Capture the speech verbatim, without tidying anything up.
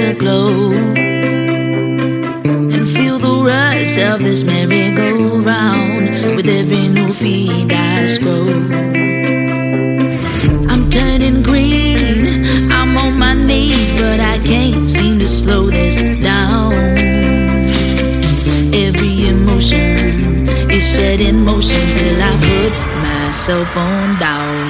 aglow, and feel the rush of this merry-go-round with every new feed I scroll. I'm turning green, I'm on my knees, but I can't seem to slow this down. Every emotion is set in motion till I put my cell phone down.